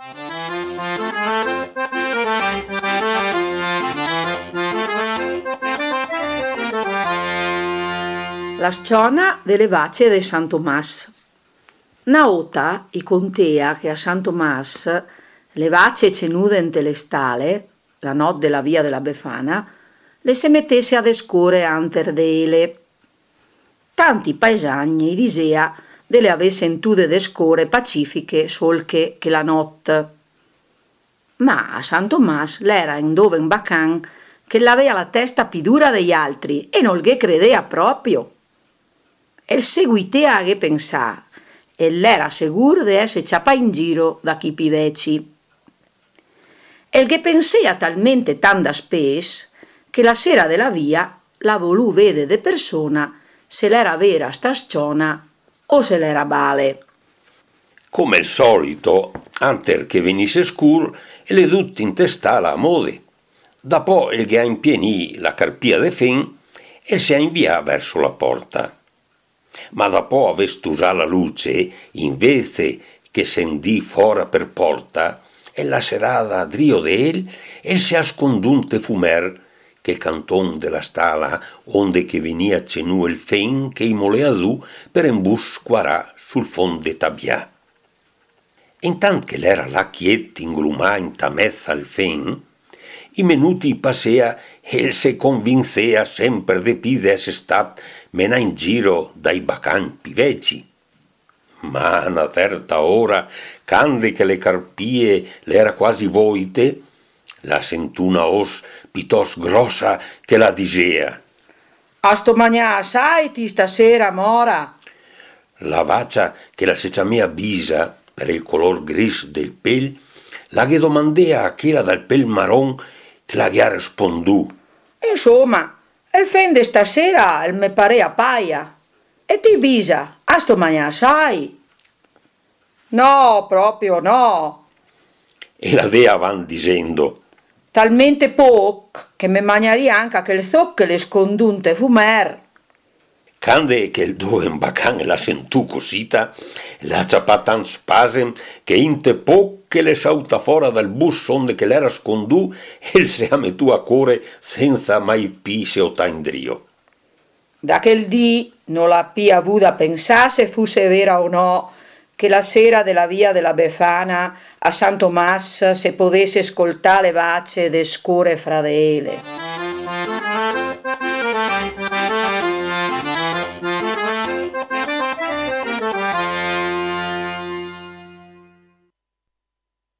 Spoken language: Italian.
La sciona delle vace de San Tomàs. Una volta i contea che a San Tomàs le vace cenude in telestale, la notte della via della Befana, le se mettesse ad escore anter de ele. Tanti paesagni disea delle ave sentude d'escore pacifiche solche che la notte. Ma a San Tomàs l'era in dove in bacan che l'avea la testa più dura degli altri e non ghe credea proprio. E il seguitea a che pensà e l'era sicuro di essere ciapà in giro da chi piveci. E il che pensea talmente tan da spes che la sera della via la volù vede de persona se l'era vera sta sciona o se l'era bale. Come al solito, anter che venisse scur, le tutti in testala a mode. Dopo il che ha impienì la carpia de fen e si invia verso la porta. Ma dopo avesse usato la luce, invece che sentì fora per porta, e la serata drio de el, e si ascondunte fumer, che canton della stala, onde che venia cenù il fen che i molea du per embusquarà sul fond de tabià. Intant che l'era là chiet ingrumà in tamezza al fen, i menuti passea e se convincea sempre de pi d'esse stat mena in giro dai bacan piveci. Ma a una certa ora, cande che le carpie l'era quasi voite, la sentù una os pitos grossa che la disea: A sto mangià sai ti stasera, mora? La vacia che la se ciamea bisa per il color gris del pel, la che domandea a chela dal pel marron che la che ha rispondù: Insomma, il fen de stasera il me parea paia. E ti bisa, a sto mangià sai? No, proprio no. E la dea van dicendo: Talmente poc che me mangiaria anche che il zoc le scondunte fumer. Cande che il due in bacan la sentù cosita, la ciapà tan spasem che inte poc che le sauta fora dal bus onde che l'era scondù e se ha mettù a cuore senza mai pi se otà in drio. Da quel dì non la pi avuta pensare se fosse vera o no che la sera della via della Befana a San Tomàs se potesse ascoltare le vace de score fra de ele.